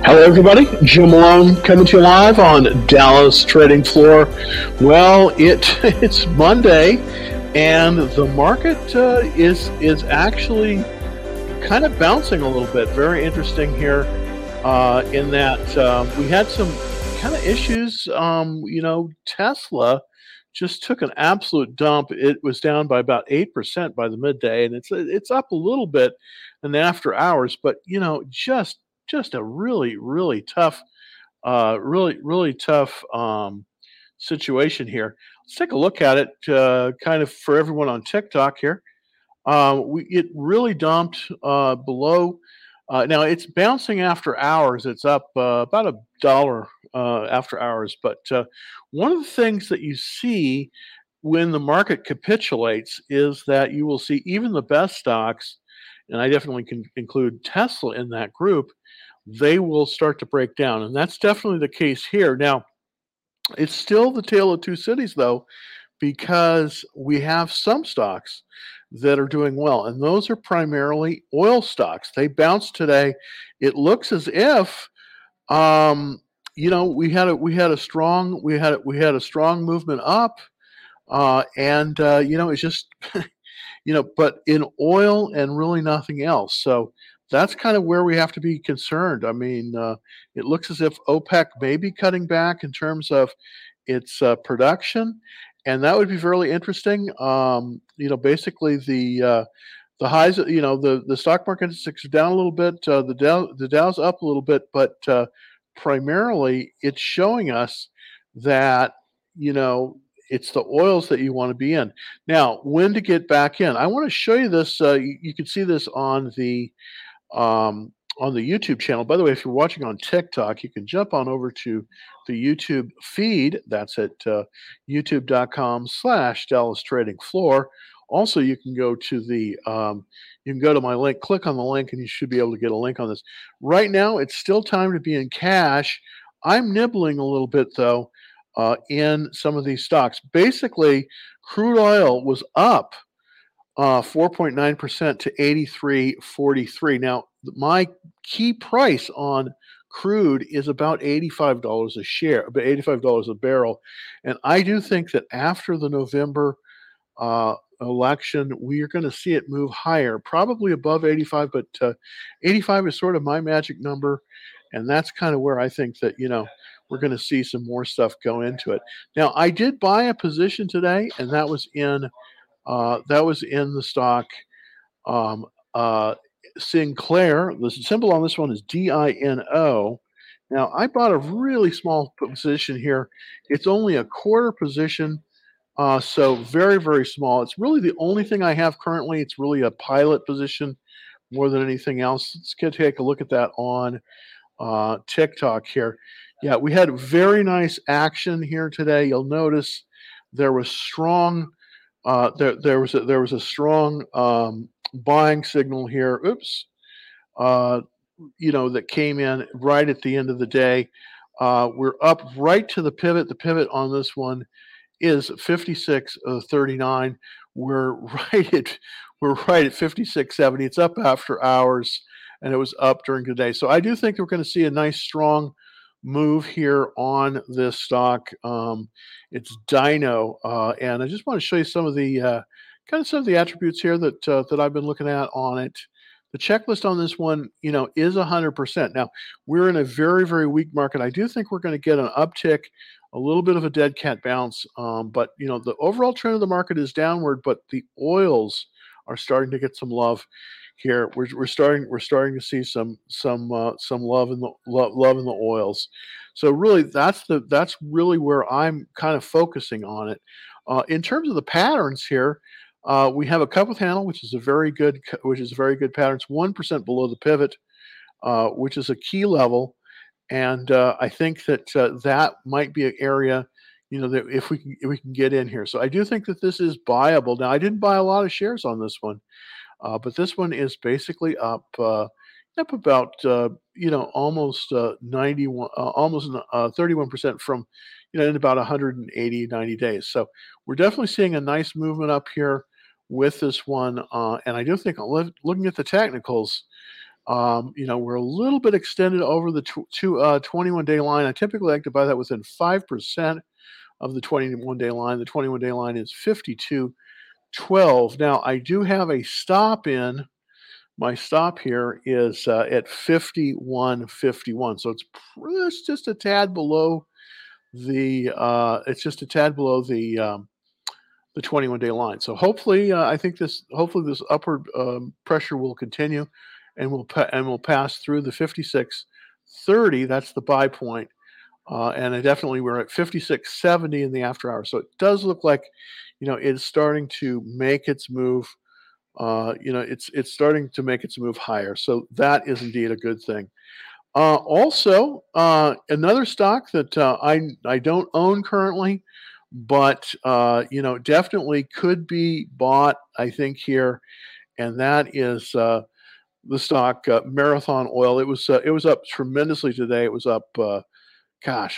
Hello, everybody. Jim Malone coming to you live on Dallas Trading Floor. Well, it's Monday, and the market is actually kind of bouncing a little bit. Very interesting here in that we had some kind of issues. Tesla just took an absolute dump. It was down by about 8% by the midday, and it's up a little bit in the after hours, but just a really tough, really tough situation here. Let's take a look at it, kind of for everyone on TikTok here. It really dumped below. Now it's bouncing after hours. It's up about $1 after hours. But one of the things that you see when the market capitulates is that you will see even the best stocks, and I definitely can include Tesla in that group, they will start to break down. And that's definitely the case here. Now, it's still the tale of two cities, though, because we have some stocks that are doing well, and those are primarily oil stocks. They bounced today. It looks as if we had a strong movement up, and it's just but in oil and really nothing else. So that's kind of where we have to be concerned. I mean, it looks as if OPEC may be cutting back in terms of its production, and that would be really interesting. Basically the highs, the stock market is down a little bit, the Dow's up a little bit, but primarily it's showing us that you know it's the oils that you want to be in. Now, when to get back in? I want to show you this. You can see this on the YouTube channel. By the way, if you're watching on TikTok, you can jump on over to the YouTube feed. That's at youtube.com/Dallas Trading Floor. Also, you can go to my link, click on the link, and you should be able to get a link on this. Right now, it's still time to be in cash. I'm nibbling a little bit, though, in some of these stocks. Basically, crude oil was up 4.9% to 83.43. Now, my key price on crude is about $85 a share, about $85 a barrel. And I do think that after the November election, we are going to see it move higher, probably above 85, but 85 is sort of my magic number. And that's kind of where I think that, we're going to see some more stuff go into it. Now, I did buy a position today, and that was in the stock Sinclair. The symbol on this one is DINO. Now, I bought a really small position here. It's only a quarter position, so very, very small. It's really the only thing I have currently. It's really a pilot position more than anything else. Let's take a look at that on TikTok here. Yeah, we had very nice action here today. You'll notice there was strong there was a strong buying signal here. Oops, that came in right at the end of the day. We're up right to the pivot. The pivot on this one is 56.39. We're right at 56.70. It's up after hours, and it was up during the day. So I do think we're going to see a nice strong move here on this stock. It's Dino, and I just want to show you some of the attributes here that I've been looking at on it. The checklist on this one, is 100%. Now, we're in a very, very weak market. I do think we're going to get an uptick, a little bit of a dead cat bounce, but the overall trend of the market is downward. But the oils are starting to get some love here. We're starting to see some love in the oils. So really, that's really where I'm kind of focusing on it. In terms of the patterns here, we have a cup with handle, which is a very good pattern. It's 1% below the pivot, which is a key level, and I think that that might be an area, that if we can get in here. So I do think that this is buyable. Now, I didn't buy a lot of shares on this one. But this one is basically up about almost 91, almost 31% from in about 180, 90 days. So we're definitely seeing a nice movement up here with this one, and I do think looking at the technicals, We're a little bit extended over the 21-day line. I typically like to buy that within 5% of the 21-day line. The 21-day line is 52.12. Now, I do have a stop in. My stop here is at 51.51. So it's just a tad below the 21-day line. So hopefully, I think hopefully this upward pressure will continue, and will pass through the 56.30. That's the buy point, and definitely we're at 56.70 in the after hours. So it does look like, it's starting to make its move. It's starting to make its move higher. So that is indeed a good thing. Also, another stock that I don't own currently, but definitely could be bought, I think, here, and that is the stock Marathon Oil. It was up tremendously today. It was up, gosh,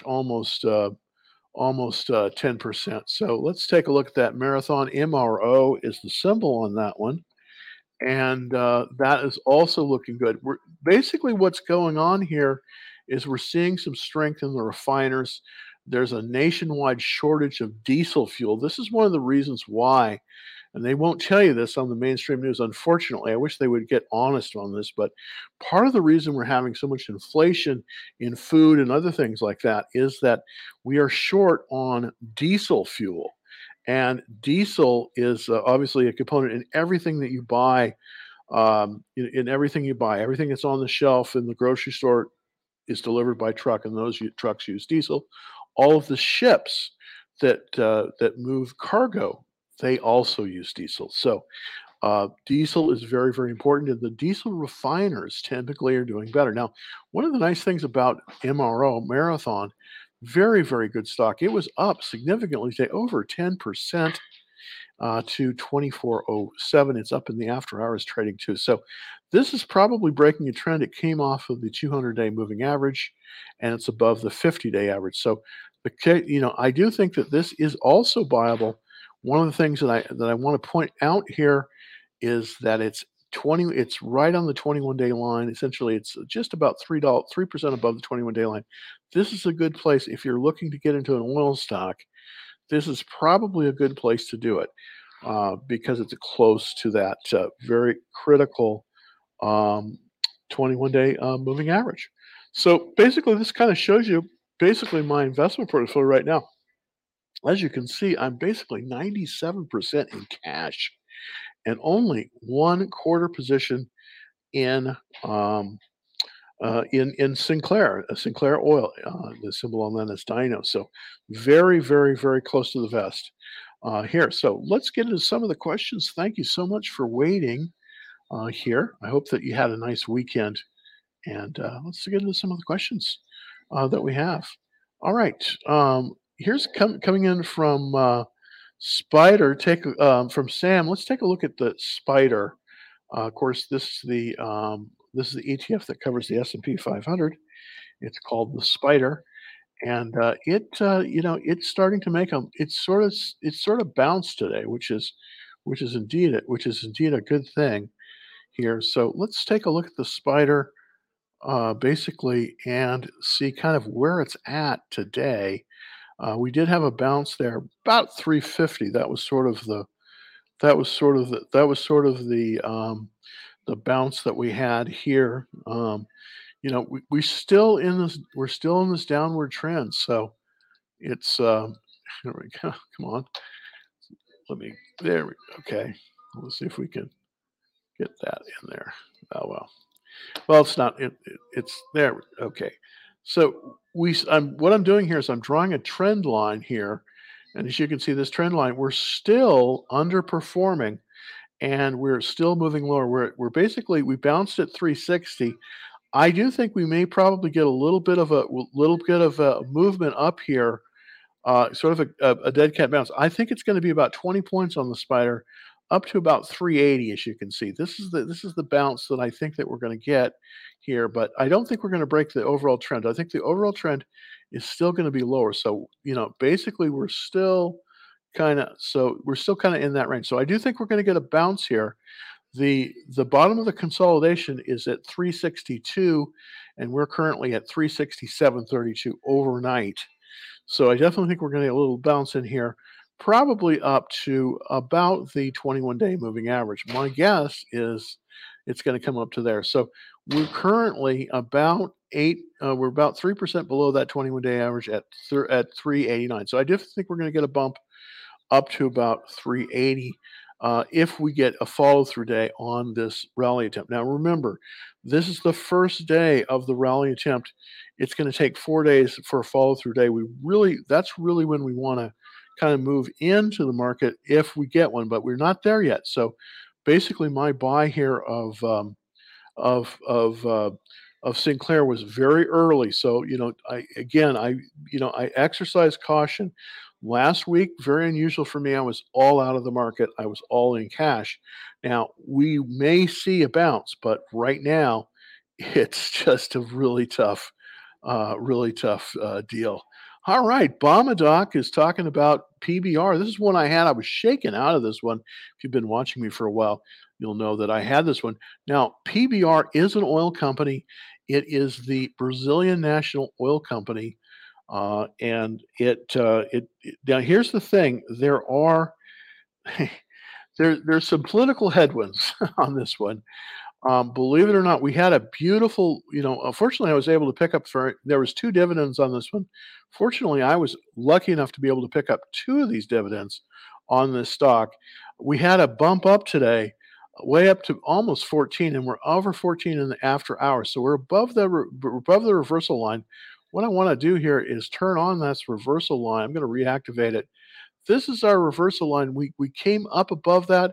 almost 10%. So let's take a look at that. Marathon, MRO is the symbol on that one, and that is also looking good. Basically, what's going on here is we're seeing some strength in the refiners. There's a nationwide shortage of diesel fuel. This is one of the reasons why, and they won't tell you this on the mainstream news, unfortunately. I wish they would get honest on this, but part of the reason we're having so much inflation in food and other things like that is that we are short on diesel fuel. And diesel is obviously a component in everything that you buy. In everything you buy, everything that's on the shelf in the grocery store is delivered by truck, and those trucks use diesel. All of the ships that move cargo, they also use diesel. So diesel is very, very important, and the diesel refiners typically are doing better. Now, one of the nice things about MRO, Marathon, very, very good stock. It was up significantly today, over 10% to 24.07. It's up in the after hours trading too. So this is probably breaking a trend. It came off of the 200-day moving average, and it's above the 50-day average. So I do think that this is also viable. One of the things that I want to point out here is that it's right on the 21-day line. Essentially, it's just about 3% above the 21-day line. This is a good place if you're looking to get into an oil stock. This is probably a good place to do it, because it's close to that very critical 21-day moving average. So basically, this kind of shows you basically my investment portfolio right now. As you can see, I'm basically 97% in cash and only one quarter position in in Sinclair, Sinclair Oil. The symbol on that is Dino. So very, very, very close to the vest here. So let's get into some of the questions. Thank you so much for waiting here. I hope that you had a nice weekend, and let's get into some of the questions that we have. All right. Here's coming in from Spider. From Sam. Let's take a look at the Spider. Of course, this is the ETF that covers the S&P 500. It's called the Spider, and it's starting to make it's sort of bounced today, which is indeed a good thing here. So let's take a look at the Spider basically and see kind of where it's at today. We did have a bounce there about 350. That was sort of the bounce that we had here. We're still in this downward trend. So it's here we go. Come on. Okay. Let's see if we can get that in there. Oh well. Well, it's not. It's there. Okay. So what I'm doing here is I'm drawing a trend line here, and as you can see, this trend line, we're still underperforming, and we're still moving lower. We bounced at 360. I do think we may probably get a little bit of a movement up here, sort of a dead cat bounce. I think it's going to be about 20 points on the Spider, up to about 380, as you can see. This is the bounce that I think that we're going to get here, but I don't think we're going to break the overall trend. I think the overall trend is still going to be lower. So basically, we're still kind of in that range. So I do think we're going to get a bounce here. The bottom of the consolidation is at 362, and we're currently at 367.32 overnight. So I definitely think we're going to get a little bounce in here, probably up to about the 21-day moving average. My guess is it's going to come up to there. So we're currently about we're about 3% below that 21-day average at 389. So I definitely think we're going to get a bump up to about 380 if we get a follow through day on this rally attempt. Now, remember, this is the first day of the rally attempt. It's going to take 4 days for a follow through day. That's really when we want to kind of move into the market if we get one, but we're not there yet. So basically, my buy here of of uh, of Sinclair was very early. So I exercise caution. Last week, very unusual for me. I was all out of the market. I was all in cash. Now we may see a bounce, but right now, it's just a really tough deal. All right, Doc is talking about PBR. This is one I had. I was shaken out of this one. If you've been watching me for a while, you'll know that I had this one. Now, PBR is an oil company. It is the Brazilian National Oil Company, and now here's the thing: there's some political headwinds on this one. Believe it or not, we had a beautiful, fortunately, I was able to pick up there was 2 dividends on this one. Fortunately, I was lucky enough to be able to pick up 2 of these dividends on this stock. We had a bump up today, way up to almost 14, and we're over 14 in the after hours. So we're above the reversal line. What I want to do here is turn on this reversal line. I'm going to reactivate it. This is our reversal line. We came up above that.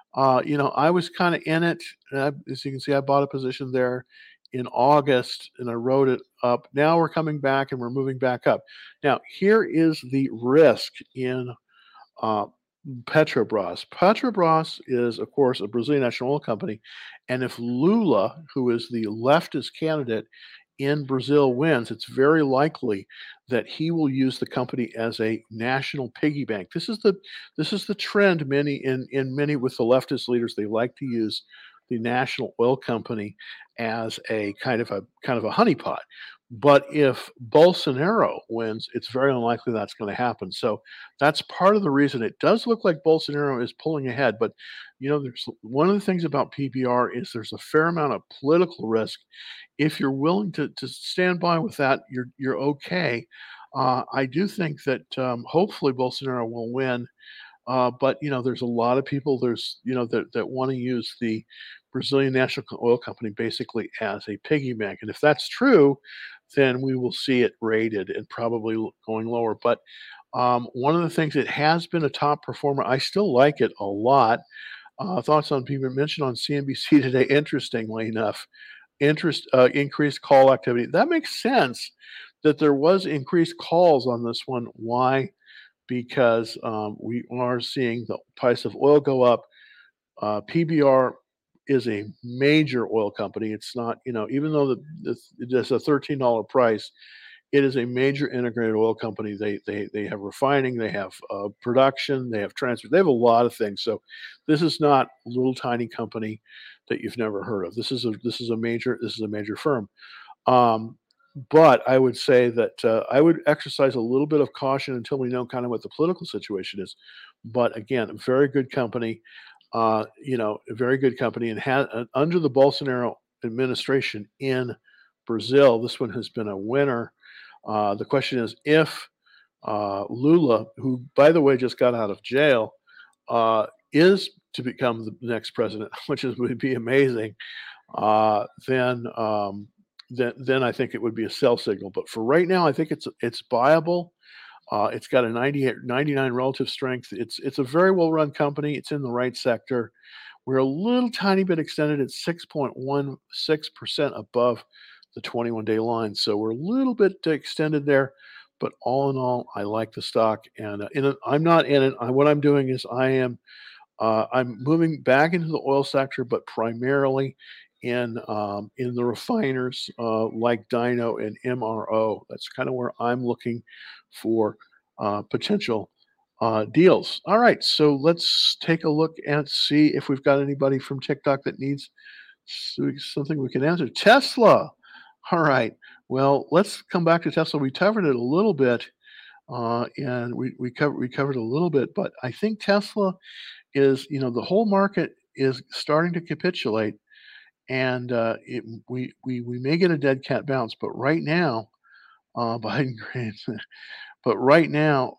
I was kind of in it. As you can see, I bought a position there in August and I wrote it up. Now we're coming back and we're moving back up. Now, here is the risk in uh, Petrobras. Petrobras is, of course, a Brazilian national oil company. And if Lula, who is the leftist candidate in Brazil, wins, it's very likely that he will use the company as a national piggy bank. This is the trend in many with the leftist leaders. They like to use the national oil company as a kind of a honeypot. But if Bolsonaro wins, it's very unlikely that's going to happen. So that's part of the reason it does look like Bolsonaro is pulling ahead. But there's one of the things about PPR is there's a fair amount of political risk. If you're willing to stand by with that, you're okay. I do think that hopefully Bolsonaro will win, but there's a lot of people that want to use the Brazilian National Oil Company basically as a piggy bank, and if that's true, then we will see it rated and probably going lower. But one of the things, it has been a top performer. I still like it a lot. Thoughts on people mentioned on CNBC today. Interestingly enough, increased call activity. That makes sense that there was increased calls on this one. Why? Because we are seeing the price of oil go up. PBR is a major oil company. It's not, even though it's a $13 price, it is a major integrated oil company. They have refining, they have production, they have transport, they have a lot of things. So this is not a little tiny company that you've never heard of. This is a major firm. Um, but I would say that I would exercise a little bit of caution until we know kind of what the political situation is. But again, a very good company, a very good company, and under the Bolsonaro administration in Brazil, this one has been a winner. The question is if Lula, who by the way just got out of jail, is to become the next president, would be amazing, uh, then um, then I think it would be a sell signal. But for right now, I think it's buyable. It's got a 98, 99 relative strength. It's a very well run company. It's in the right sector. We're a little tiny bit extended at 6.16% above the 21-day line. So we're a little bit extended there. But all in all, I like the stock, and I'm not in it. What I'm doing is I'm moving back into the oil sector, but primarily in the refiners like Dyno and MRO. That's kind of where I'm looking for potential deals. All right, so let's take a look and see if we've got anybody from TikTok that needs something we can answer. Tesla. All right. Well, let's come back to Tesla. We covered it a little bit, and we covered a little bit, but I think Tesla is, the whole market is starting to capitulate, and we may get a dead cat bounce, but right now, Biden grades, but right now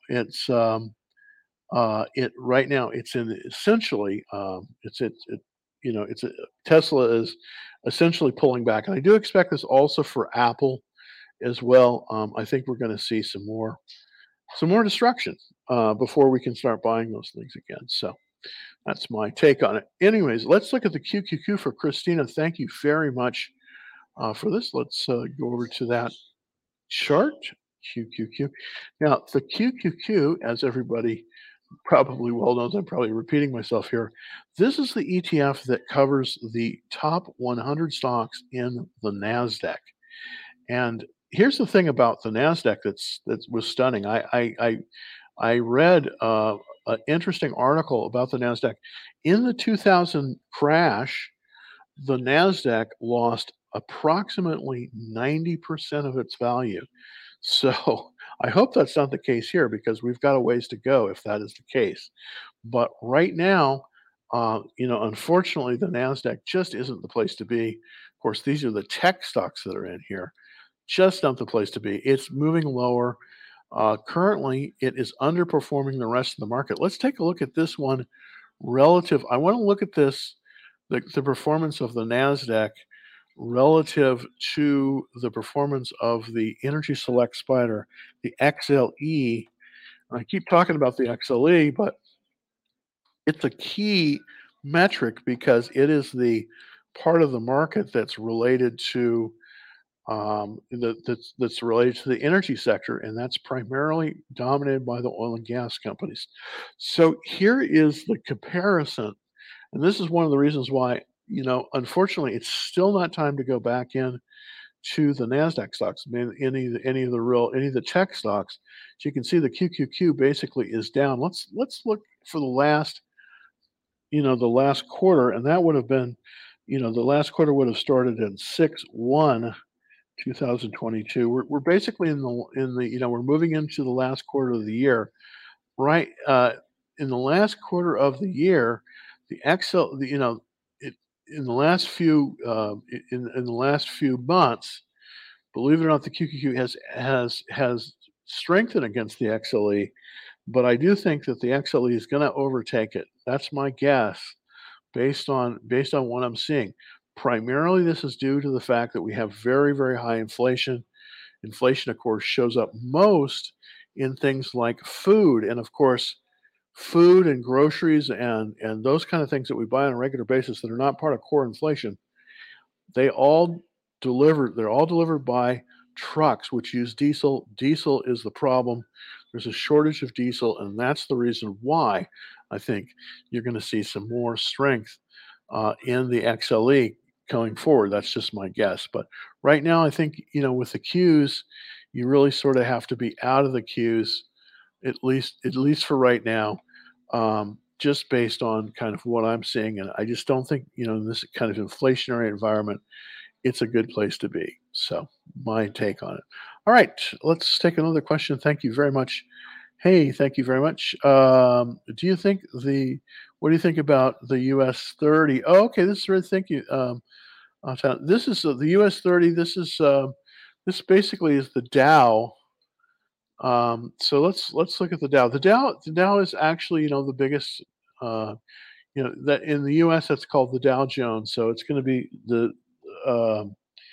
it's in essentially, it's Tesla is essentially pulling back, and I do expect this also for Apple as well. I think we're going to see some more destruction before we can start buying those things again. So that's my take on it. Anyways, let's look at the QQQ for Christina. Thank you very much for this. Let's go over to that chart. QQQ. Now, the QQQ, as everybody probably well knows, I'm probably repeating myself here. This is the ETF that covers the top 100 stocks in the NASDAQ. And here's the thing about the Nasdaq that was stunning. I read an interesting article about the Nasdaq in the 2000 crash. The Nasdaq lost approximately 90% of its value. So I hope that's not the case here because we've got a ways to go if that is the case. But right now, unfortunately, the Nasdaq just isn't the place to be. Of course, these are the tech stocks that are in here, just not the place to be. It's moving lower. Currently, it is underperforming the rest of the market. Let's take a look at this one relative. I want to look at this, the performance of the NASDAQ relative to the performance of the Energy Select Spider, the XLE. I keep talking about the XLE, but it's a key metric because it is the part of the market that's related to that's related to the energy sector, and that's primarily dominated by the oil and gas companies. So here is the comparison, and this is one of the reasons why, unfortunately, it's still not time to go back in to the Nasdaq stocks. I mean, any of the tech stocks. So you can see the QQQ basically is down. Let's look for the last quarter, and that would have been, the last quarter would have started in 6/1 2022. We're basically we're moving into the last quarter of the year, right? In the last quarter of the year, the Excel, it, in the last few in the last few months, believe it or not, the QQQ has strengthened against the XLE, but I do think that the XLE is going to overtake it. That's my guess based on what I'm seeing. Primarily, this is due to the fact that we have very, very high inflation. Inflation, of course, shows up most in things like food, and of course, food and groceries and those kind of things that we buy on a regular basis that are not part of core inflation. They all they're all delivered by trucks which use diesel. Diesel is the problem. There's a shortage of diesel, and that's the reason why I think you're going to see some more strength in the XLE going forward. That's just my guess. But right now, I think, with the Qs, you really sort of have to be out of the Qs, at least for right now, just based on kind of what I'm seeing. And I just don't think, in this kind of inflationary environment, it's a good place to be. So my take on it. All right, let's take another question. Thank you very much. Hey, thank you very much. Do you think what do you think about the US 30? Oh, okay, this is really, thank you. This is the US 30. This basically is the Dow. So let's look at the Dow. The Dow is actually, the biggest, that in the US that's called the Dow Jones. So it's going to be um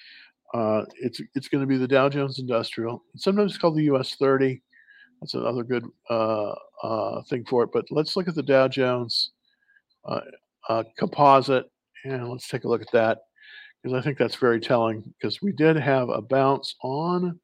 it's going to be the Dow Jones Industrial. Sometimes it's called the US 30. That's another good thing for it. But let's look at the Dow Jones uh, composite, and let's take a look at that because I think that's very telling. Because we did have a bounce on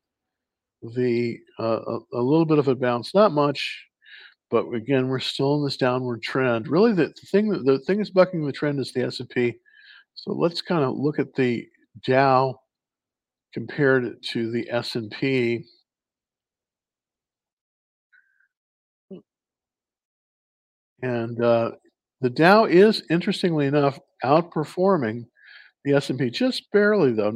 a little bit of a bounce, not much, but again, we're still in this downward trend. Really, the thing that's bucking the trend is the S&P. So let's kind of look at the Dow compared to the S&P. And P. And. And the Dow is, interestingly enough, outperforming the S&P just barely, though,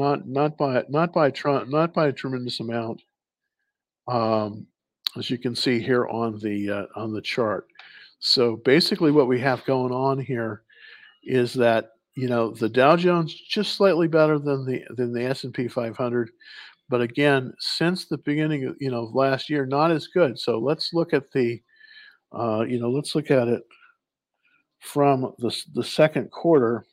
not by a tremendous amount, um, as you can see here on the chart. So basically, what we have going on here is that, the Dow Jones just slightly better than the S&P 500, but again, since the beginning of, of last year, not as good. So let's look at let's look at it from the second quarter.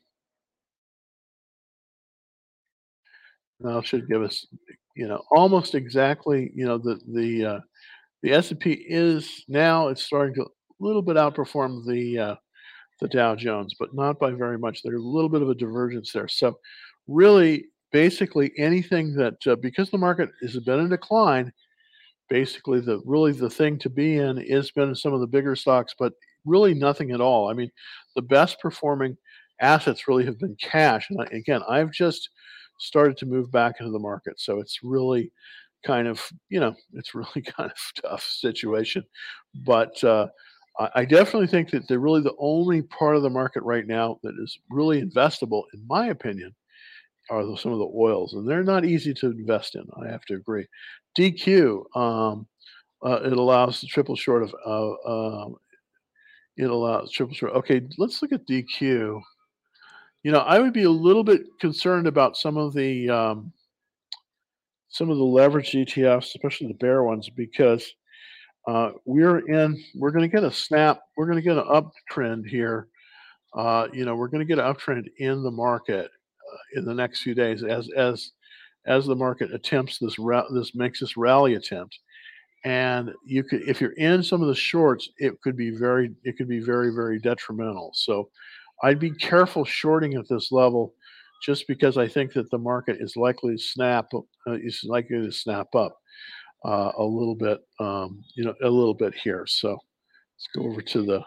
Now it should give us, almost exactly, the S&P is now, it's starting to a little bit outperform the Dow Jones, but not by very much. There's a little bit of a divergence there. So really, basically anything that, because the market has been in decline, basically the thing to be in is been some of the bigger stocks, but really nothing at all. I mean, the best performing assets really have been cash. And again, I've just started to move back into the market. So it's really kind of, it's really kind of tough situation. But I definitely think that they're really the only part of the market right now that is really investable, in my opinion, are some of the oils, and they're not easy to invest in. I have to agree. DQ, it allows the triple short of, it allows triple short. Okay, let's look at DQ. I would be a little bit concerned about some of the leveraged ETFs, especially the bear ones, because we're going to get a snap. We're going to get an uptrend here. We're going to get an uptrend in the market in the next few days as the market attempts this makes this rally attempt. And you could, if you're in some of the shorts, it could be very, very detrimental. So I'd be careful shorting at this level, just because I think that the market is likely to snap up a little bit, a little bit here. So let's go over to the.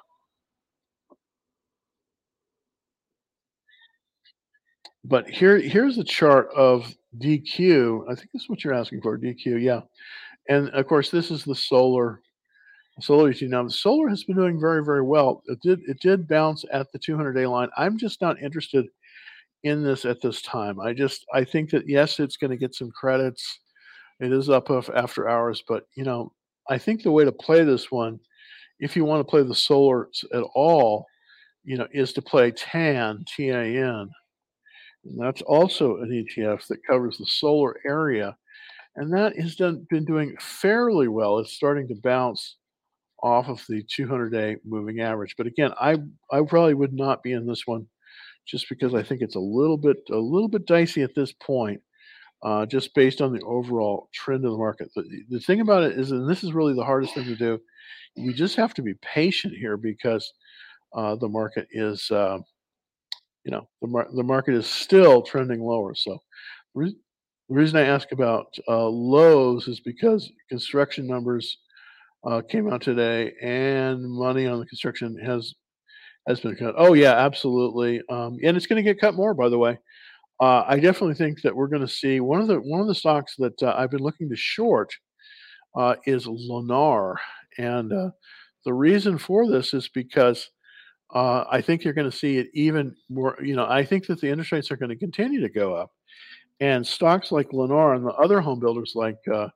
But here's a chart of DQ. I think this is what you're asking for, DQ. Yeah, and of course this is the solar ETF. Now the solar has been doing very, very well. It did bounce at the 200-day line. I'm just not interested in this at this time. I think that, yes, it's going to get some credits. It is up after hours, but I think the way to play this one, if you want to play the solar at all, is to play TAN, and that's also an ETF that covers the solar area, and that has been doing fairly well. It's starting to bounce off of the 200-day moving average. But again, I probably would not be in this one, just because I think it's a little bit dicey at this point, just based on the overall trend of the market. The thing about it is, and this is really the hardest thing to do, we just have to be patient here, because the market is, the market is still trending lower. So the rea- the reason I ask about lows is because construction numbers came out today, and money on the construction has been cut. Oh yeah, absolutely, and it's going to get cut more. By the way, I definitely think that we're going to see one of the stocks that I've been looking to short is Lennar, and the reason for this is because I think you're going to see it even more. I think that the interest rates are going to continue to go up, and stocks like Lennar and the other home builders like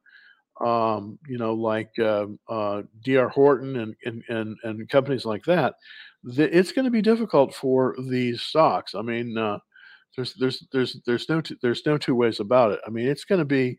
DR Horton and companies like that, it's going to be difficult for these stocks. I mean, there's no two ways about it. I mean, it's going to be,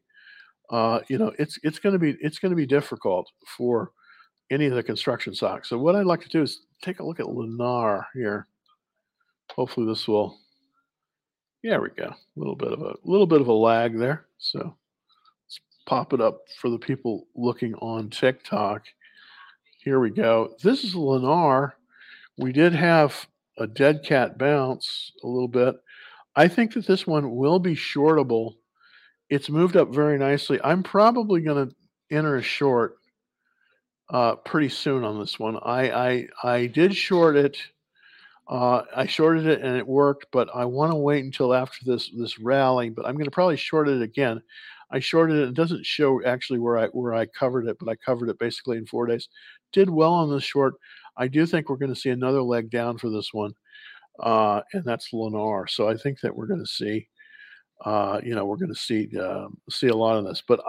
it's going to be difficult for any of the construction stocks. So what I'd like to do is take a look at Lennar here. Hopefully this will. Yeah, we go. A little bit of a lag there. So pop it up for the people looking on TikTok. Here we go. This is Lennar. We did have a dead cat bounce a little bit. I think that this one will be shortable. It's moved up very nicely. I'm probably going to enter a short pretty soon on this one. I did short it. I shorted it and it worked, but I want to wait until after this rally. But I'm going to probably short it again. I shorted it. It doesn't show actually where I covered it, but I covered it basically in 4 days. Did well on this short. I do think we're going to see another leg down for this one, and that's Lennar. So I think that we're going to see, we're going to see a lot of this. But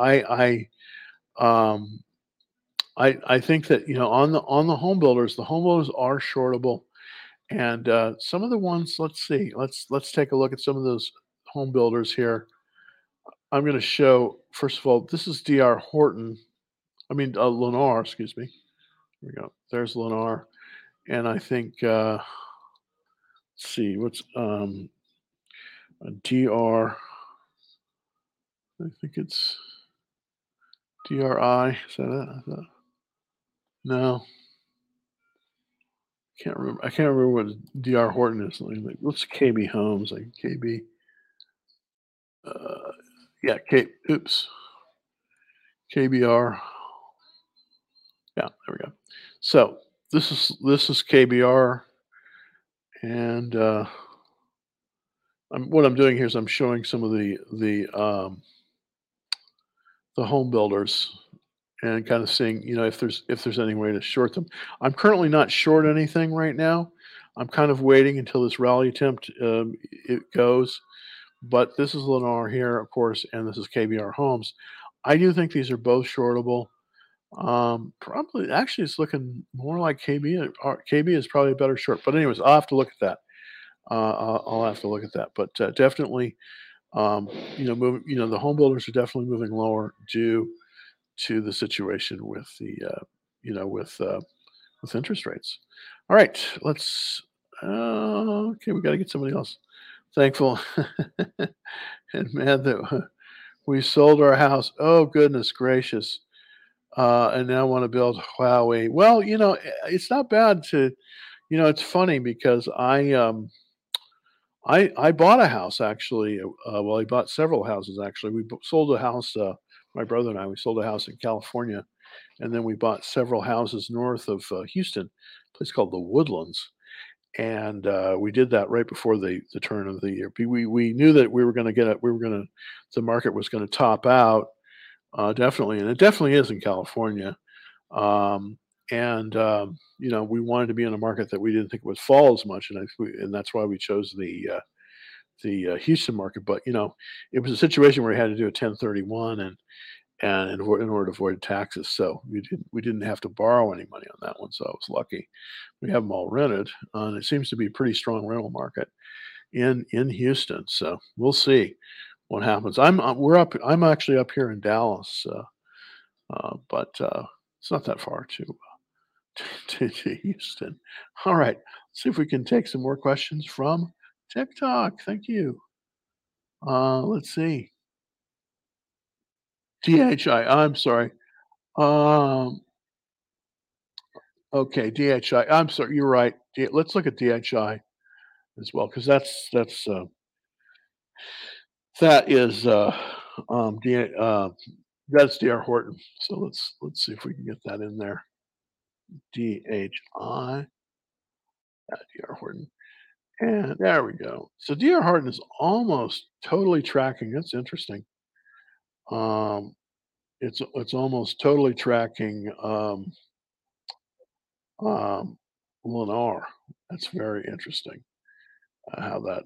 um, I think that on the home builders are shortable, and some of the ones. Let's see. Let's take a look at some of those home builders here. I'm going to show first of all. This is D.R. Horton. I mean Lennar. Excuse me. Here we go. There's Lennar, and I think. Let's see what's DR. I think it's DRI. Is that it? No, can't remember. I can't remember what DR Horton is. Like, what's KB Homes? Like KB. Uh, yeah, K. Oops, KBR. Yeah, there we go. So this is KBR, and what I'm doing here is I'm showing some of the home builders and kind of seeing, if there's any way to short them. I'm currently not short anything right now. I'm kind of waiting until this rally attempt it goes. But this is Lennar here, of course, and this is KBR Homes. I do think these are both shortable. Probably, actually, it's looking more like KB. KB is probably a better short. But anyways, I'll have to look at that. I'll have to look at that. But definitely, um, the home builders are definitely moving lower due to the situation with you know, with interest rates. All right, let's. Okay, we got to get somebody else. Thankful, and man, that we sold our house. Oh goodness gracious! And now want to build Huawei. Well, it's not bad to. It's funny because I bought a house actually. Well, I bought several houses actually. Sold a house. My brother and I, we sold a house in California, and then we bought several houses north of Houston, a place called the Woodlands, and we did that right before the turn of the year. We knew that we were going to get it. The market was going to top out, definitely, and it definitely is in California. Um, and we wanted to be in a market that we didn't think would fall as much, and that's why we chose the Houston market. But it was a situation where we had to do a 1031 and in order to avoid taxes. So we didn't have to borrow any money on that one. So I was lucky. We have them all rented, and it seems to be a pretty strong rental market in Houston. So we'll see what happens. I'm actually up here in Dallas, but it's not that far to Houston. All right, let's see if we can take some more questions from TikTok. Thank you. Let's see. DHI. I'm sorry. Um, okay, DHI. I'm sorry. You're right. Let's look at DHI as well because that is that's DR Horton. So let's see if we can get that in there. DHI. DR Horton. And there we go. So DR Horton is almost totally tracking. That's interesting. Um, it's almost totally tracking um, Lennar. That's very interesting. How that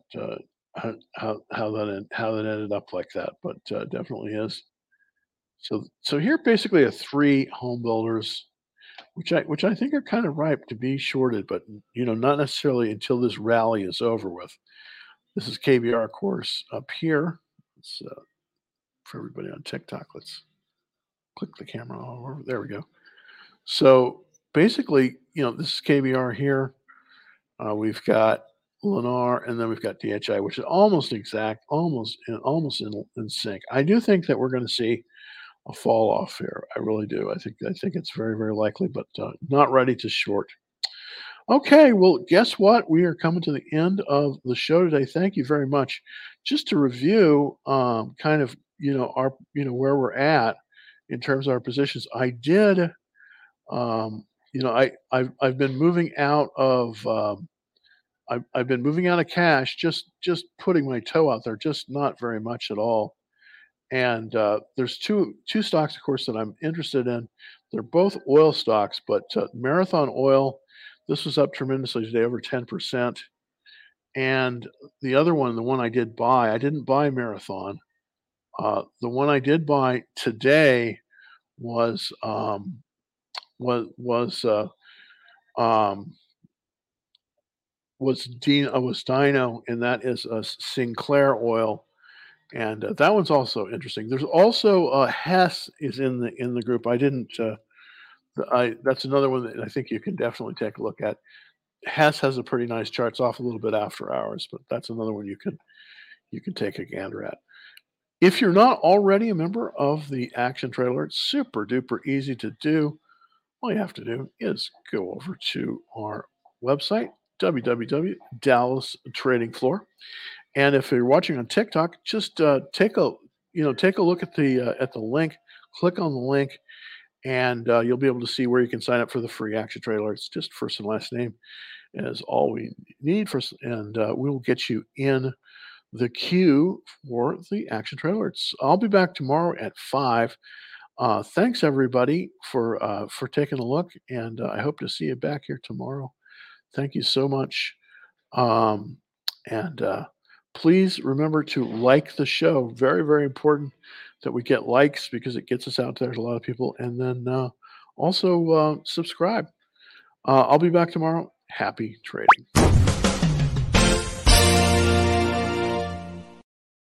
how that ended up like that, but definitely is. So here basically are three home builders, which I think are kind of ripe to be shorted, but not necessarily until this rally is over with. This is KBR, of course, up here. Let's, for everybody on TikTok, let's click the camera over. There we go. So basically, this is KBR here. We've got Lennar, and then we've got DHI, which is almost exact, almost in sync. I do think that we're going to see a fall off here. I really do. I think it's very very likely, but not ready to short. Okay, well, guess what? We are coming to the end of the show today. Thank you very much. Just to review, kind of, our, where we're at in terms of our positions. I did, I've been moving out of, I've been moving out of cash, just putting my toe out there, just not very much at all. And there's two stocks, of course, that I'm interested in. They're both oil stocks, but Marathon Oil. This was up tremendously today, over 10%. And the other one, the one I did buy, I didn't buy Marathon. The one I did buy today was was um, was Dino, and that is a Sinclair oil, and that one's also interesting. There's also Hess is in the group. I didn't. I That's another one that I think you can definitely take a look at. Hess has a pretty nice charts off a little bit after hours, but that's another one you can take a gander at. If you're not already a member of the Action Trailer, it's super duper easy to do. All you have to do is go over to our website, www.Dallas Trading Floor. And if you're watching on TikTok, just take a look at the link, click on the link, and you'll be able to see where you can sign up for the free Action Trailer. It's just first and last name is all we need and we will get you in the queue for the Action Trailer. I'll be back tomorrow at 5. Thanks everybody for taking a look, and I hope to see you back here tomorrow. Thank you so much, and please remember to like the show. Very very important that we get likes because it gets us out there to a lot of people, and then also subscribe. I'll be back tomorrow. Happy trading.